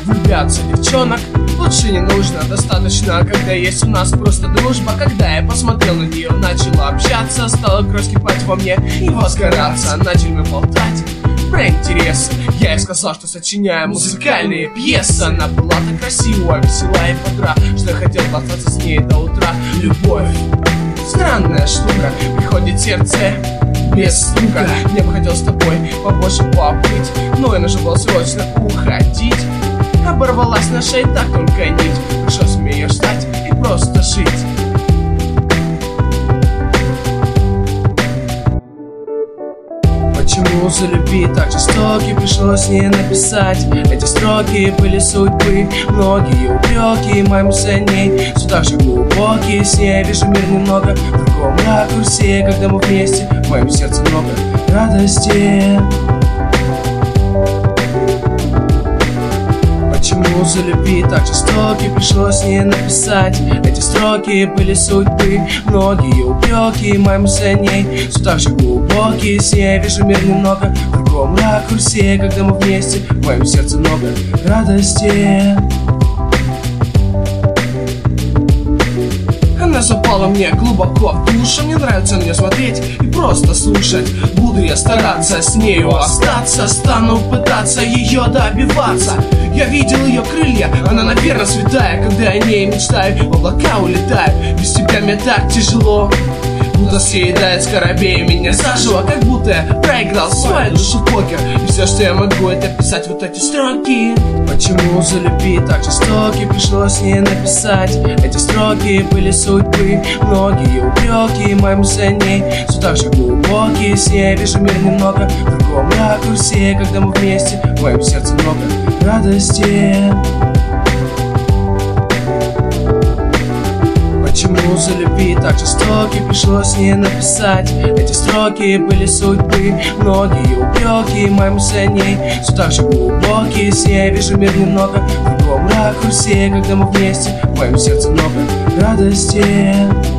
влюбляться девчонок лучше не нужно, достаточно, когда есть у нас просто дружба. Когда я посмотрел на нее, начала общаться, стала кровь кипать во мне и возгораться. Начали мы болтать про интересы. Я ей сказал, что сочиняю музыкальные пьесы. Она была так красива, весела и бодра, что я хотел остаться с ней до утра. Любовь странная штука, приходит сердце без стука. Мне бы хотелось с тобой побольше побыть, но я нажимал срочно уходить. Оборвалась наша и так только нить. Пришлось мне ее ждать и просто жить. Почему за любви так жестоки? Пришлось не написать эти строки. Были судьбы, многие упреки моим за ней все так же глубокие. С ней вижу мир немного в другом ракурсе. Когда мы вместе, в моем сердце много радости. Почему за любви так жестоки? Пришлось не написать эти строки. Были судьбы, многие упреки моим за ней все так же глубокие. С ней вижу мир немного в другом ракурсе. Когда мы вместе, в моем сердце много радости. Она запала мне глубоко в душу. Мне нравится на нее смотреть и просто слушать. Буду я стараться с нею остаться. Стану пытаться ее добиваться. Я видел ее крылья, она, наверное, святая. Когда я о ней мечтаю, в облака улетаю. Без тебя мне так тяжело, будто съедает скоробей меня заживо. Как будто я проиграл свою душу в покер. И все, что я могу, это писать вот эти строки. Почему за любви так жестоки? Пришлось не написать эти строки. Были судьбы, многие упреки моим за ней все так же глубокие. С ней вижу мир немного в другом ракурсе. Когда мы вместе, в моем сердце много радости. Почему за любви так жестоки? Пришлось не написать эти строки. Были судьбы, многие упреки моим за ней все так же глубокие. С ней вижу мир немного в другом ракурсе. Когда мы вместе, в моем сердце много радости.